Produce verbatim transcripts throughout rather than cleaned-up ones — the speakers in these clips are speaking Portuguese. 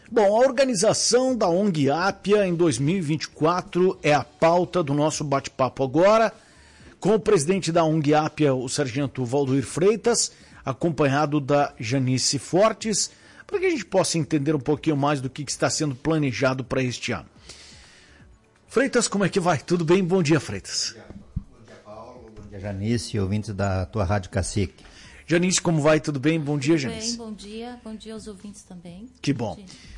Bom, a organização da O N G Apia em dois mil e vinte e quatro é a pauta do nosso bate-papo agora, com o presidente da O N G Apia, o sargento Valdoir Freitas, acompanhado da Janice Fortes, para que a gente possa entender um pouquinho mais do que está sendo planejado para este ano. Freitas, como é que vai? Tudo bem? Bom dia, Freitas. Bom dia, Paulo. Bom dia, Janice, ouvintes da tua Rádio Cacique. Janice, como vai? Tudo bem? Bom dia, Tudo Janice. bem, bom dia. Bom dia aos ouvintes também. Que bom.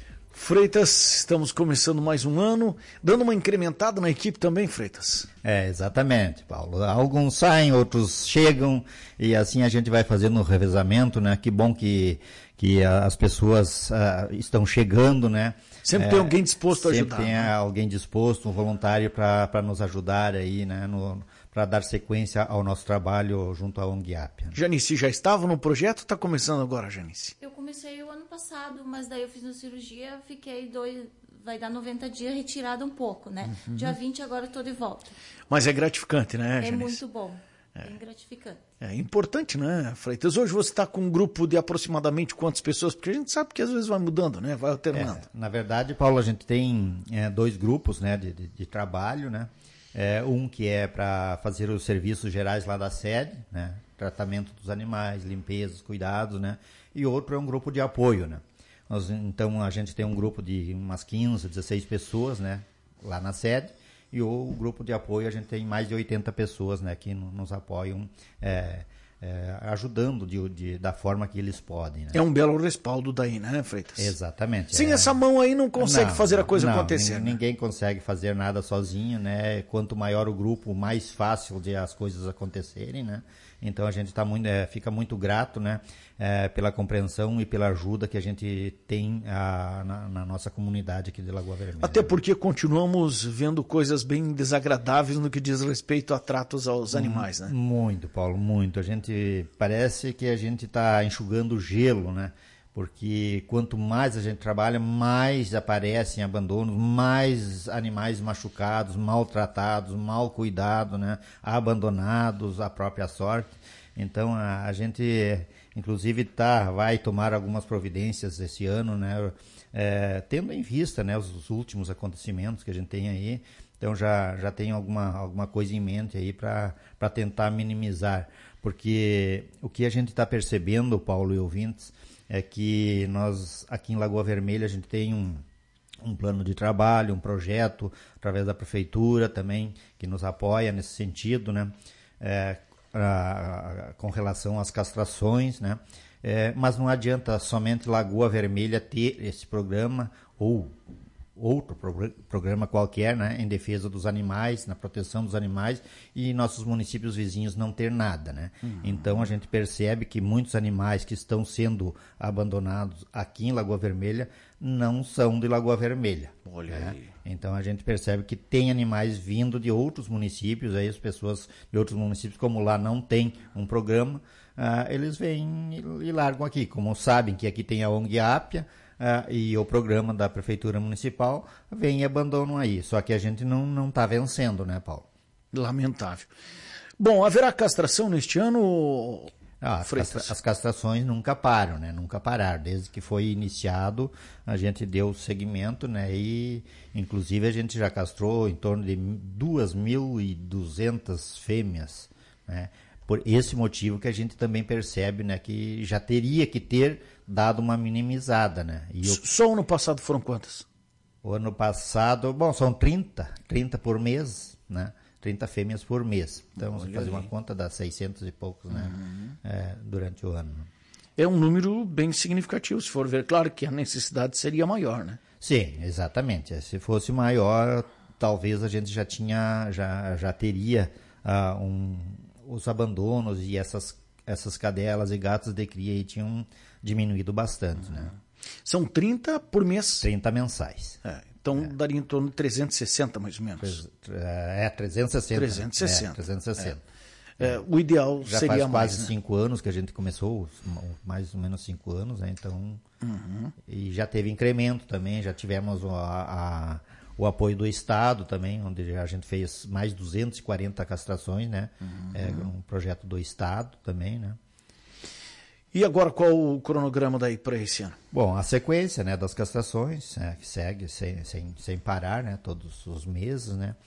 Freitas, estamos começando mais um ano, dando uma incrementada na equipe também, Freitas. É, exatamente, Paulo. Alguns saem, outros chegam, e assim a gente vai fazendo um revezamento, né? Que bom que, que as pessoas uh, estão chegando, né? Sempre é, tem alguém disposto a sempre ajudar. Sempre tem né? alguém disposto, um voluntário para nos ajudar aí, né? Para dar sequência ao nosso trabalho junto à O N G Apia. Janice, já estava no projeto ou está começando agora, Janice? Eu comecei o ano passado, mas daí eu fiz uma cirurgia, fiquei dois, vai dar noventa dias retirada um pouco, né? Uhum. Dia vinte agora eu estou de volta. Mas é gratificante, né, Janice? É muito bom, é bem gratificante. É importante, né, Freitas? Hoje você está com um grupo de aproximadamente quantas pessoas? Porque a gente sabe que às vezes vai mudando, né? Vai alternando. É, na verdade, Paulo, a gente tem é, dois grupos, né, de, de, de trabalho, né? É, um que é para fazer os serviços gerais lá da sede, né? Tratamento dos animais, limpezas, cuidados, né? E outro é um grupo de apoio, né? Nós, então a gente tem um grupo de umas quinze, dezesseis pessoas, né? Lá na sede, e o grupo de apoio a gente tem mais de oitenta pessoas, né? Que nos apoiam, é, é, ajudando de, de, da forma que eles podem, né? É um belo respaldo daí, né, Freitas? Exatamente. Sem é... essa mão aí não consegue não, fazer a coisa não, acontecer. Ninguém, ninguém consegue fazer nada sozinho, né? Quanto maior o grupo, mais fácil de as coisas acontecerem, né? Então a gente tá muito, é, fica muito grato, né? É, pela compreensão e pela ajuda que a gente tem a, na, na nossa comunidade aqui de Lagoa Vermelha. Até porque continuamos vendo coisas bem desagradáveis no que diz respeito a tratos aos animais, né? Muito, Paulo, muito. A gente parece que a gente está enxugando gelo, né? Porque quanto mais a gente trabalha, mais aparecem abandonos, mais animais machucados, maltratados, mal cuidados, né? Abandonados à própria sorte. Então a, a gente, inclusive, tá, vai tomar algumas providências esse ano, né? É, tendo em vista, né, os, os últimos acontecimentos que a gente tem aí. Então já, já tem alguma, alguma coisa em mente aí para tentar minimizar. Porque o que a gente está percebendo, Paulo e ouvintes, é que nós, aqui em Lagoa Vermelha, a gente tem um, um plano de trabalho, um projeto, através da prefeitura também, que nos apoia nesse sentido, né? É, a, a, com relação às castrações, né? É, mas não adianta somente Lagoa Vermelha ter esse programa ou outro pro, programa qualquer, né, em defesa dos animais, na proteção dos animais, e nossos municípios vizinhos não ter nada, né? Uhum. Então a gente percebe que muitos animais que estão sendo abandonados aqui em Lagoa Vermelha não são de Lagoa Vermelha. Olha né? aí. Então a gente percebe que tem animais vindo de outros municípios, aí as pessoas de outros municípios, como lá não tem um programa, uh, eles vêm e, e largam aqui. Como sabem que aqui tem a O N G Apia, Uh, e o programa da Prefeitura Municipal, vem e abandonam aí. Só que a gente não não está vencendo, né, Paulo? Lamentável. Bom, haverá castração neste ano? Ah, as, castra as castrações nunca param, né? Nunca pararam. Desde que foi iniciado, a gente deu seguimento, né? E, inclusive, a gente já castrou em torno de duas mil e duzentas fêmeas, né? Por esse motivo que a gente também percebe, né, que já teria que ter dado uma minimizada, né? E eu... Só o ano passado foram quantas? O ano passado, bom, são trinta, trinta por mês, né? trinta fêmeas por mês. Então, você fazer uma conta dá seiscentos e poucos, né? Uhum. É, durante o ano. É um número bem significativo, se for ver. Claro que a necessidade seria maior, né? Sim, exatamente. Se fosse maior, talvez a gente já tinha, já, já teria uh, um... os abandonos e essas, essas cadelas e gatos de cria aí tinham diminuído bastante, uhum. né? São trinta por mês? trinta mensais. É, então é. daria em torno de trezentos e sessenta, mais ou menos. É, trezentos e sessenta. trezentos e sessenta. É, trezentos e sessenta. É. É, o ideal Já seria faz mais, quase né? cinco anos que a gente começou, mais ou menos cinco anos, né? Então, uhum. E já teve incremento também, já tivemos a... a o apoio do Estado também, onde a gente fez mais de duzentas e quarenta castrações, né? Uhum. É um projeto do Estado também, né? E agora qual o cronograma daí para esse ano? Bom, a sequência, né, das castrações, né, que segue sem, sem, sem parar, né, todos os meses, né.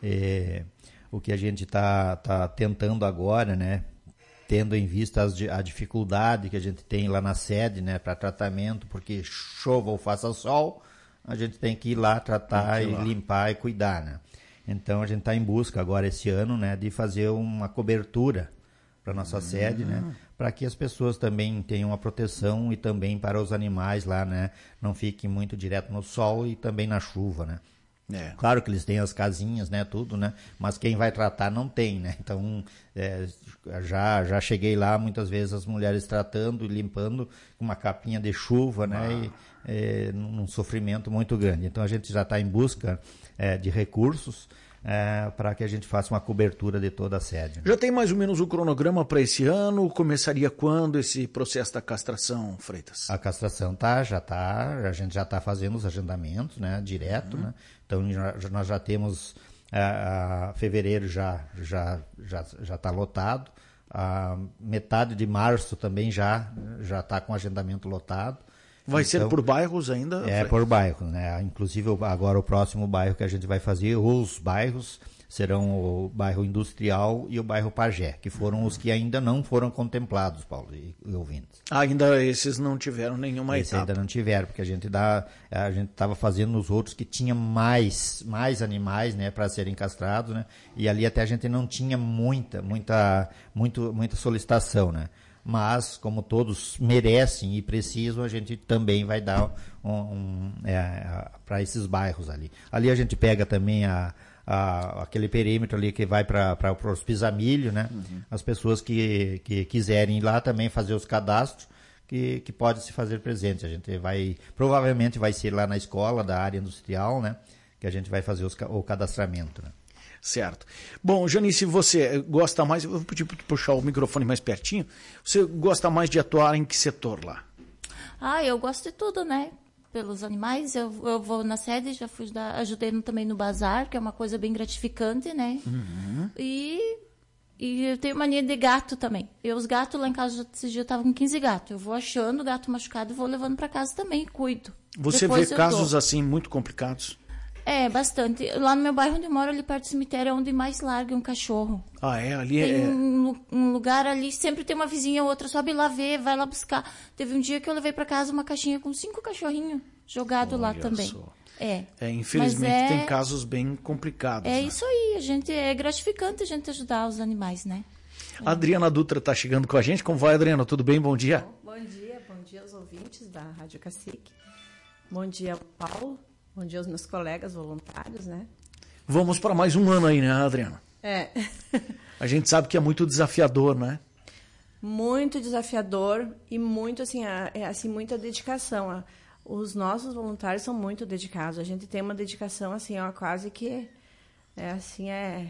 E, o que a gente está tá tentando agora, né, tendo em vista as, a dificuldade que a gente tem lá na sede, né, para tratamento, porque chova ou faça sol, a gente tem que ir lá tratar e lá. limpar e cuidar, né. Então a gente está em busca agora esse ano, né, de fazer uma cobertura para nossa uhum. sede, né, para que as pessoas também tenham uma proteção e também para os animais lá, né, não fiquem muito direto no sol e também na chuva, né. É. Claro que eles têm as casinhas, né, tudo, né, mas quem vai tratar não tem, né, então é, já, já cheguei lá muitas vezes as mulheres tratando e limpando com uma capinha de chuva, né, ah. e é, num sofrimento muito grande. Então a gente já está em busca é, de recursos é, para que a gente faça uma cobertura de toda a sede. Né? Já tem mais ou menos o cronograma para esse ano? Começaria quando esse processo da castração, Freitas? A castração tá, já está, a gente já está fazendo os agendamentos, né, direto, uhum. né? Então nós já temos, a, a fevereiro já já já já está lotado, a metade de março também já já está com agendamento lotado. Vai então, ser por bairros ainda? É, por bairros, né? Inclusive agora o próximo bairro que a gente vai fazer, os bairros serão o bairro Industrial e o bairro Pajé, que foram uhum. os que ainda não foram contemplados, Paulo e, e ouvintes. Ainda esses não tiveram nenhuma Esse etapa. ainda não tiveram, porque a gente dá, a gente estava fazendo nos outros que tinha mais, mais animais, né, para serem castrados, né? E ali até a gente não tinha muita, muita, muito, muita solicitação, né? Mas como todos merecem e precisam, a gente também vai dar um, um, é, para esses bairros ali. Ali a gente pega também a A, aquele perímetro ali que vai para os pisamilho, né? Uhum. As pessoas que, que quiserem ir lá também fazer os cadastros, que, que pode se fazer presente. A gente vai, provavelmente vai ser lá na escola da área industrial, né? Que a gente vai fazer os, o cadastramento, né? Certo. Bom, Janice, você gosta mais, eu vou pedir para puxar o microfone mais pertinho, você gosta mais de atuar em que setor lá? Ah, eu gosto de tudo, né? Pelos animais, eu, eu vou na sede, já fui da, ajudei no, também no bazar, que é uma coisa bem gratificante, né? Uhum. E, e eu tenho mania de gato também. Eu, os gatos lá em casa, esses dias eu tava com quinze gatos. Eu vou achando o gato machucado e vou levando para casa também, cuido. Você Depois vê casos dou. assim muito complicados? É, bastante. Lá no meu bairro onde eu moro, ali perto do cemitério, é onde mais larga um cachorro. Ah, é? Ali tem é... um, um lugar ali, sempre tem uma vizinha ou outra, sobe lá ver, vai lá buscar. Teve um dia que eu levei para casa uma caixinha com cinco cachorrinhos jogados lá também. Só. É. é. Infelizmente é... tem casos bem complicados. É né? isso aí, a gente, é gratificante a gente ajudar os animais, né? A Adriana Dutra está chegando com a gente. Como vai, Adriana? Tudo bem? Bom dia. Bom, bom dia, bom dia aos ouvintes da Rádio Cacique. Bom dia, Paulo. Bom dia aos meus colegas voluntários, né? Vamos para mais um ano aí, né, Adriana? É. A gente sabe que é muito desafiador, né? Muito desafiador e muito, assim, é, assim muita dedicação. Os nossos voluntários são muito dedicados. A gente tem uma dedicação, assim, ó, quase que, é, assim, é...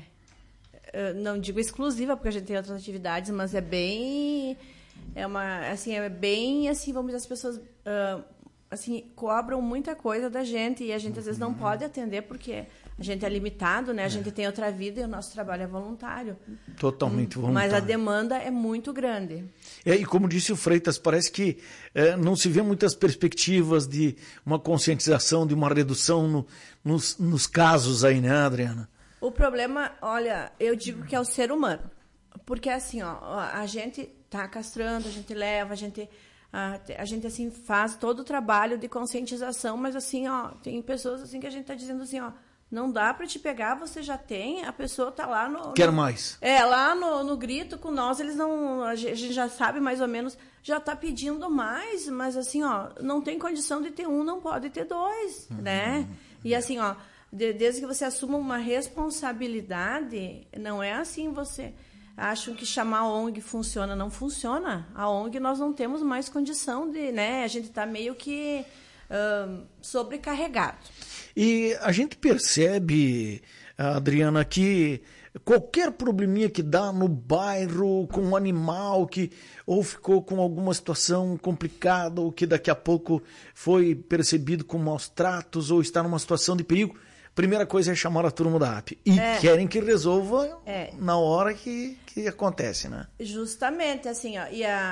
não digo exclusiva, porque a gente tem outras atividades, mas é bem... É uma, assim, é bem, assim, vamos dizer, as pessoas... Uh, assim, cobram muita coisa da gente e a gente às vezes não pode atender porque a gente é limitado, né? A gente tem outra vida e o nosso trabalho é voluntário. Totalmente voluntário. Mas a demanda é muito grande. É, e como disse o Freitas, parece que é, não se vê muitas perspectivas de uma conscientização, de uma redução no, nos, nos casos aí, né, Adriana? O problema, olha, eu digo que é o ser humano. Porque assim, ó, a gente tá castrando, a gente leva, a gente... A, a gente, assim, faz todo o trabalho de conscientização, mas, assim, ó, tem pessoas, assim, que a gente tá dizendo assim, ó, não dá para te pegar, você já tem, a pessoa tá lá no... Quer no, mais. É, lá no, no grito com nós, eles não... A gente já sabe, mais ou menos, já tá pedindo mais, mas, assim, ó, não tem condição de ter um, não pode ter dois, uhum. né? E, assim, ó, de, desde que você assuma uma responsabilidade, não é assim você... Acham que chamar a O N G funciona. Não funciona. A O N G nós não temos mais condição de... né? A gente está meio que uh, sobrecarregado. E a gente percebe, Adriana, que qualquer probleminha que dá no bairro com um animal que ou ficou com alguma situação complicada ou que daqui a pouco foi percebido com maus tratos ou está numa situação de perigo... Primeira coisa é chamar a turma da A P. E é. querem que resolva é. na hora que, que acontece, né? Justamente, assim, ó. E a,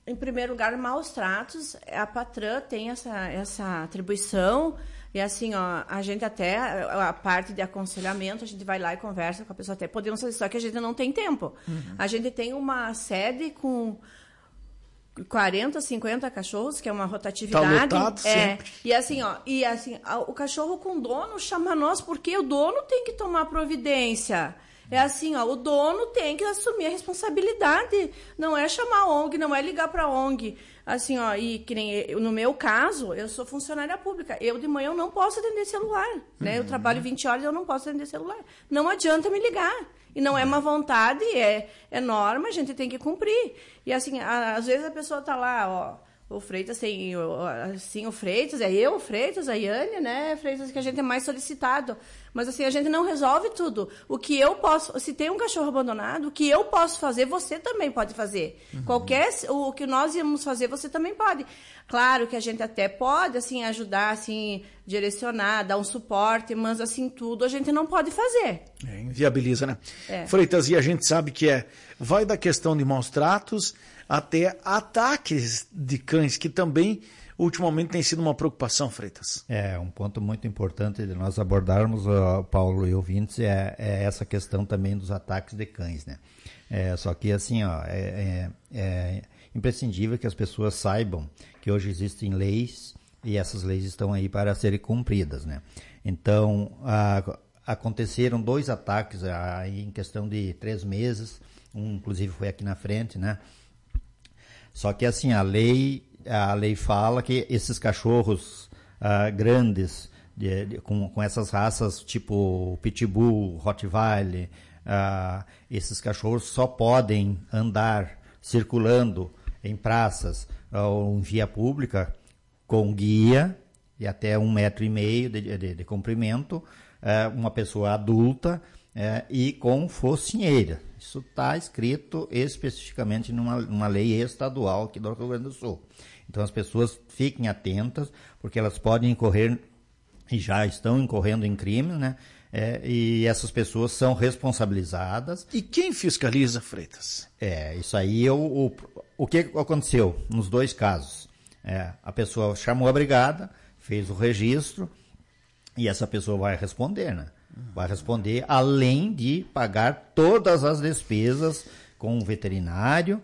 em primeiro lugar, maus tratos. A patrã tem essa, essa atribuição. E assim, ó, a gente até, a parte de aconselhamento, a gente vai lá e conversa com a pessoa, até podemos fazer, só que a gente não tem tempo. Uhum. A gente tem uma sede com quarenta, cinquenta cachorros, que é uma rotatividade. Tá lotado é, sempre. E assim, ó, e assim, o cachorro com dono chama nós, porque o dono tem que tomar providência. É assim, ó, o dono tem que assumir a responsabilidade. Não é chamar a O N G, não é ligar para a O N G. Assim, ó, e que nem eu, no meu caso, eu sou funcionária pública. Eu de manhã eu não posso atender celular, né? Uhum. Eu trabalho vinte horas e eu não posso atender celular. Não adianta me ligar. E não é uma vontade, é, é norma, a gente tem que cumprir. E assim, a, às vezes a pessoa tá lá, ó, o Freitas tem, assim, o Freitas, é eu, o Freitas, a Yane, né, Freitas, que a gente é mais solicitado. Mas assim, a gente não resolve tudo. O que eu posso, se tem um cachorro abandonado, o que eu posso fazer, você também pode fazer. Uhum. Qualquer, o que nós íamos fazer, você também pode. Claro que a gente até pode, assim, ajudar, assim, direcionar, dar um suporte, mas assim, tudo a gente não pode fazer. É, inviabiliza, né? É. Freitas, e a gente sabe que é, vai da questão de maus tratos até ataques de cães, que também ultimamente tem sido uma preocupação, Freitas. É, um ponto muito importante de nós abordarmos, uh, Paulo e ouvintes, é, é essa questão também dos ataques de cães, né? É, só que assim, ó, é, é, é imprescindível que as pessoas saibam que hoje existem leis e essas leis estão aí para serem cumpridas, né? Então, a, aconteceram dois ataques a, em questão de três meses, um inclusive foi aqui na frente, né? Só que assim, a lei, a lei fala que esses cachorros ah, grandes, de, de, com, com essas raças tipo Pitbull, Rottweiler, ah, esses cachorros só podem andar circulando em praças ou em via pública com guia de até um metro e meio de, de, de comprimento, ah, uma pessoa adulta ah, e com focinheira. Isso está escrito especificamente numa, numa lei estadual aqui do Rio Grande do Sul. Então as pessoas fiquem atentas, porque elas podem incorrer, e já estão incorrendo em crime, né? É, e essas pessoas são responsabilizadas. E quem fiscaliza, Freitas? É, isso aí, o, o, o que aconteceu nos dois casos? É, a pessoa chamou a brigada, fez o registro, e essa pessoa vai responder, né? Vai responder, além de pagar todas as despesas com o veterinário,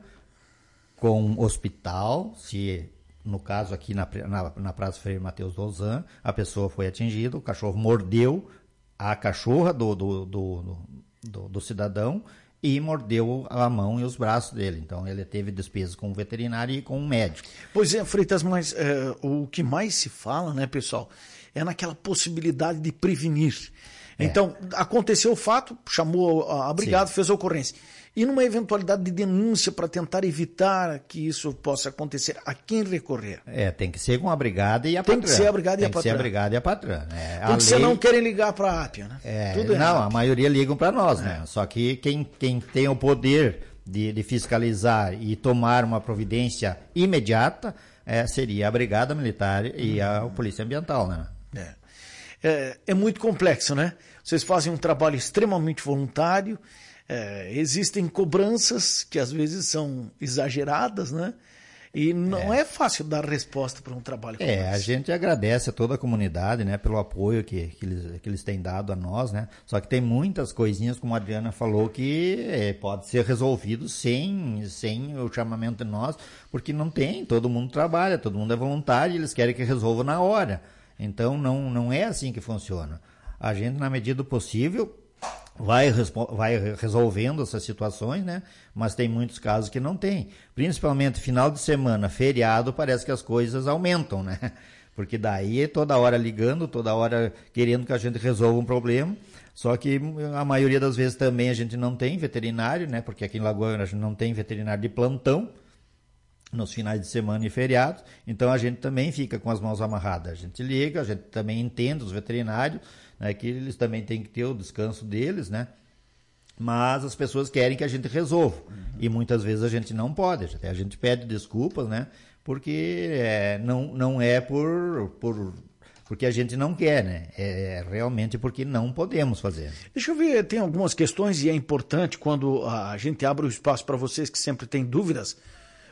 com o hospital, se no caso aqui na, na, na Praça Frei Mateus Dozan, a pessoa foi atingida, o cachorro mordeu a cachorra do, do, do, do, do cidadão e mordeu a mão e os braços dele. Então ele teve despesas com o veterinário e com o médico. Pois é, Freitas, mas é, o que mais se fala, né, pessoal, é naquela possibilidade de prevenir. É. Então, aconteceu o fato, chamou a brigada, Sim. fez a ocorrência. E numa eventualidade de denúncia para tentar evitar que isso possa acontecer, a quem recorrer? É, tem que ser com a brigada e a tem patrã. Tem que ser a brigada tem e a patrã. Tem que ser a brigada e a patrã. É, tem que ser não querem ligar para a Ápia, né? É, Tudo não, errado. A maioria ligam para nós, é. né? Só que quem, quem tem o poder de, de fiscalizar e tomar uma providência imediata é, seria a brigada militar e hum. a, a polícia ambiental, né? É. É, é muito complexo, né? Vocês fazem um trabalho extremamente voluntário, é, existem cobranças que às vezes são exageradas, né? E não é, é fácil dar resposta para um trabalho como É, esse. A gente agradece a toda a comunidade, né, pelo apoio que, que, eles, que eles têm dado a nós, né? Só que tem muitas coisinhas, como a Adriana falou, que é, pode ser resolvido sem, sem o chamamento de nós, porque não tem, todo mundo trabalha, todo mundo é voluntário e eles querem que resolva na hora. Então não, não é assim que funciona. A gente, na medida do possível, vai, vai resolvendo essas situações, né? Mas tem muitos casos que não tem. Principalmente final de semana, feriado, parece que as coisas aumentam, né? Porque daí é toda hora ligando, toda hora querendo que a gente resolva um problema. Só que a maioria das vezes também a gente não tem veterinário, né? Porque aqui em Lagoa a gente não tem veterinário de plantão nos finais de semana e feriados, então a gente também fica com as mãos amarradas. A gente liga, a gente também entende os veterinários, né, que eles também têm que ter o descanso deles, né? Mas as pessoas querem que a gente resolva. Uhum. E muitas vezes a gente não pode. Até a gente pede desculpas, né? Porque é, não, não é por, por porque a gente não quer, né? É realmente porque não podemos fazer. Deixa eu ver, tem algumas questões e é importante quando a gente abre o espaço para vocês que sempre têm dúvidas.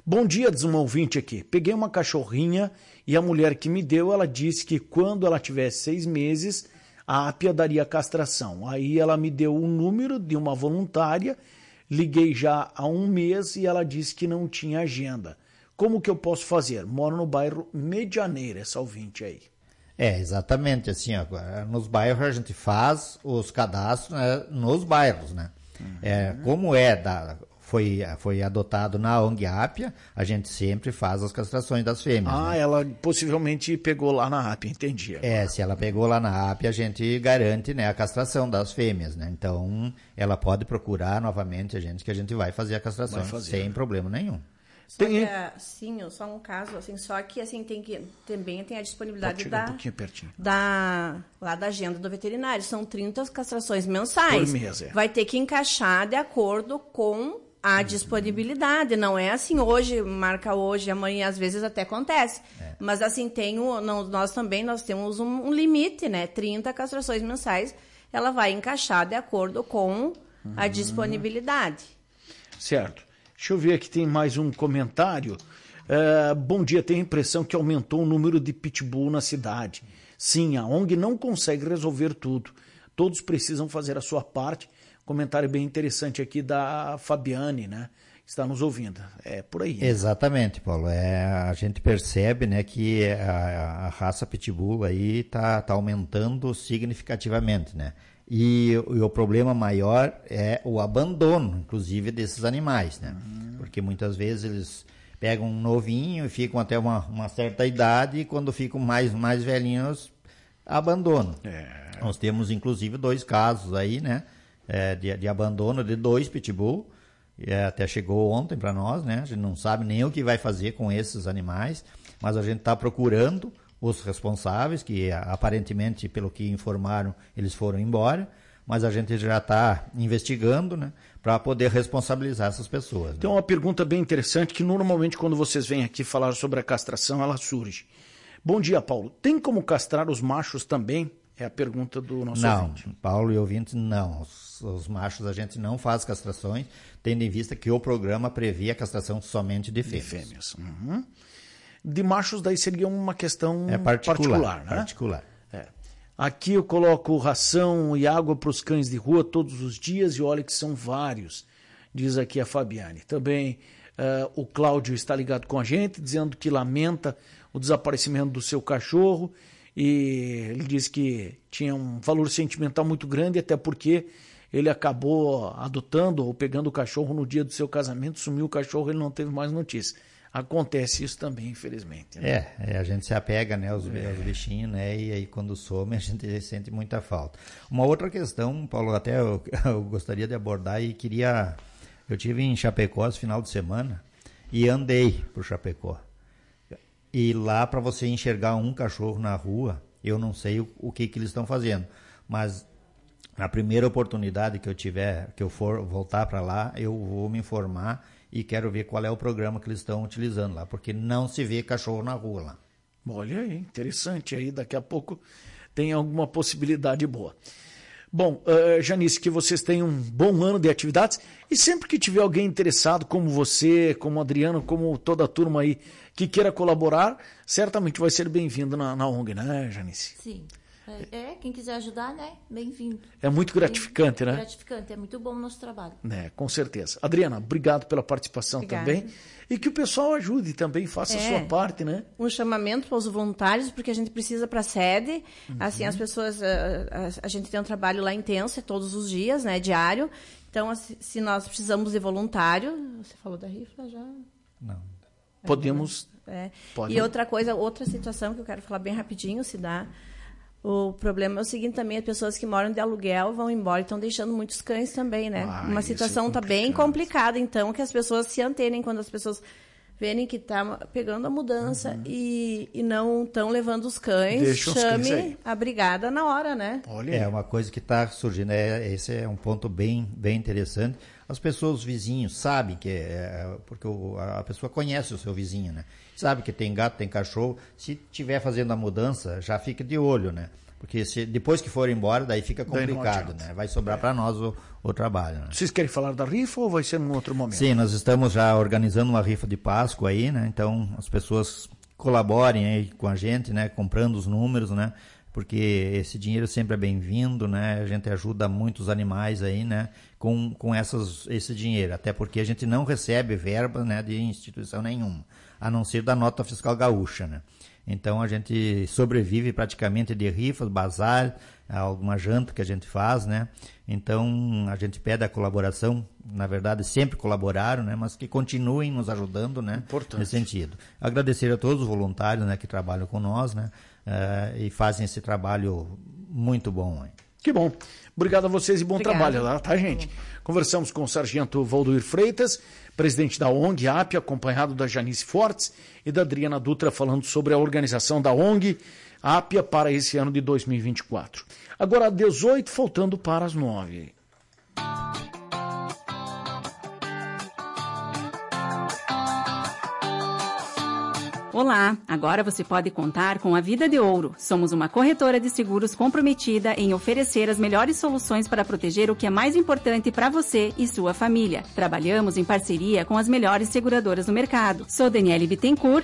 Bom dia, diz uma ouvinte aqui. Peguei uma cachorrinha e a mulher que me deu, ela disse que quando ela tivesse seis meses, a Apia daria castração. Aí ela me deu o número de uma voluntária, liguei já há um mês e ela disse que não tinha agenda. Como que eu posso fazer? Moro no bairro Medianeira, essa ouvinte aí. É, exatamente, assim, ó, nos bairros a gente faz os cadastros, né, nos bairros, né? Uhum. É, como é da, foi, foi adotado na O N G Apia, a gente sempre faz as castrações das fêmeas. Ah, né? Ela possivelmente pegou lá na Apia, entendi. Agora. É, se ela pegou lá na Apia, a gente garante, né, a castração das fêmeas, né? Então, ela pode procurar novamente a gente, que a gente vai fazer a castração fazer, sem né? problema nenhum. Só tem... que, sim, só um caso, assim, só que assim tem que também tem a disponibilidade da, um da lá da agenda do veterinário. São trinta castrações mensais. Por mês, é. Vai ter que encaixar de acordo com a uhum. disponibilidade. Não é assim, hoje, marca hoje, amanhã, às vezes até acontece. É. Mas assim, tem o, não, nós também nós temos um, um limite, né? trinta castrações mensais, ela vai encaixar de acordo com uhum. a disponibilidade. Certo. Deixa eu ver aqui, tem mais um comentário. Uh, bom dia, tenho a impressão que aumentou o número de pitbull na cidade. Sim, a O N G não consegue resolver tudo. Todos precisam fazer a sua parte. Comentário bem interessante aqui da Fabiane, né? Que está nos ouvindo. É por aí. Né? Exatamente, Paulo. É, a gente percebe, né, que a, a raça pitbull aí está tá aumentando significativamente, né? E, e o problema maior é o abandono, inclusive, desses animais, né? Uhum. Porque muitas vezes eles pegam um novinho e ficam até uma, uma certa idade e quando ficam mais, mais velhinhos, abandonam. É. Nós temos, inclusive, dois casos aí, né? É, de, de abandono de dois pitbull. E até chegou ontem para nós, né? A gente não sabe nem o que vai fazer com esses animais, mas a gente está procurando os responsáveis, que aparentemente, pelo que informaram, eles foram embora, mas a gente já está investigando, né, para poder responsabilizar essas pessoas. Né? Tem uma pergunta bem interessante que normalmente quando vocês vêm aqui falar sobre a castração, ela surge. Bom dia, Paulo. Tem como castrar os machos também? É a pergunta do nosso não, ouvinte. Não, Paulo e ouvintes, não. Os, os machos a gente não faz castrações, tendo em vista que o programa prevê a castração somente de fêmeas. De fêmeas. Uhum. De machos, daí seria uma questão é particular, particular, né? Particular. É. Aqui eu coloco ração e água para os cães de rua todos os dias e olha que são vários, diz aqui a Fabiane. Também uh, o Cláudio está ligado com a gente, dizendo que lamenta o desaparecimento do seu cachorro e ele diz que tinha um valor sentimental muito grande, até porque ele acabou adotando ou pegando o cachorro no dia do seu casamento, sumiu o cachorro e ele não teve mais notícia. Acontece isso também, infelizmente. Né? É, é, a gente se apega, né, aos, é. aos bichinhos, né, e aí quando some a gente sente muita falta. Uma outra questão, Paulo, até eu, eu gostaria de abordar e queria... Eu estive em Chapecó esse final de semana e andei por Chapecó. E lá, para você enxergar um cachorro na rua, eu não sei o, o que, que eles estão fazendo, mas na primeira oportunidade que eu tiver, que eu for voltar para lá, eu vou me informar e quero ver qual é o programa que eles estão utilizando lá, porque não se vê cachorro na rua lá. Olha aí, interessante aí, daqui a pouco tem alguma possibilidade boa. Bom, uh, Janice, que vocês tenham um bom ano de atividades e sempre que tiver alguém interessado, como você, como o Adriano, como toda a turma aí, que queira colaborar, certamente vai ser bem-vindo na, na O N G, né, Janice? Sim. É, quem quiser ajudar, né? Bem-vindo. É muito gratificante, Bem, né? Gratificante, é muito bom o nosso trabalho. É, com certeza. Adriana, obrigado pela participação Obrigada. também. E que o pessoal ajude também, faça é, a sua parte, né? Um chamamento para os voluntários, porque a gente precisa para a sede. Uhum. Assim, as pessoas... A, a, a gente tem um trabalho lá intenso, todos os dias, né? Diário. Então, se nós precisamos de voluntário... Você falou da rifa já? Não. Podemos... É. Pode. E outra coisa, outra situação que eu quero falar bem rapidinho, se dá... O problema é o seguinte também, as pessoas que moram de aluguel vão embora e estão deixando muitos cães também, né? Ah, Uma situação está é bem complicada, então, que as pessoas se antenem quando as pessoas verem que está pegando a mudança uhum. e, e não estão levando os cães, Deixa chame os cães a brigada na hora, né? Olha. É uma coisa que está surgindo, é, esse é um ponto bem, bem interessante. as pessoas, os vizinhos, sabem que é, porque o, a pessoa conhece o seu vizinho, né? Sabe que tem gato, tem cachorro. Se tiver fazendo a mudança, já fica de olho, né? Porque se, depois que for embora, daí fica complicado, daí né? Vai sobrar é. para nós o, o trabalho. Né? Vocês querem falar da rifa ou vai ser num outro momento? Sim, nós estamos já organizando uma rifa de Páscoa aí, né? Então as pessoas colaborem aí com a gente, né? Comprando os números, né? Porque esse dinheiro sempre é bem-vindo, né? A gente ajuda muitos animais aí, né? Com, com essas, esse dinheiro. Até porque a gente não recebe verba, né? De instituição nenhuma, a não ser da nota fiscal gaúcha, né? Então a gente sobrevive praticamente de rifas, bazar, alguma janta que a gente faz, né? Então a gente pede a colaboração, na verdade sempre colaboraram, né? Mas que continuem nos ajudando, né? Importante. Nesse sentido. Agradecer a todos os voluntários, né? Que trabalham com nós, né? Uh, e fazem esse trabalho muito bom. Hein? Que bom. Obrigado a vocês e bom Obrigada. trabalho lá, tá, gente? Conversamos com o sargento Valdoir Freitas, presidente da O N G A P, acompanhado da Janice Fortes e da Adriana Dutra, falando sobre a organização da O N G A P para esse ano de dois mil e vinte e quatro. Agora, dezoito, faltando para as nove. Olá, agora você pode contar com a Vida de Ouro. Somos uma corretora de seguros comprometida em oferecer as melhores soluções para proteger o que é mais importante para você e sua família. Trabalhamos em parceria com as melhores seguradoras do mercado. Sou Daniele Bittencourt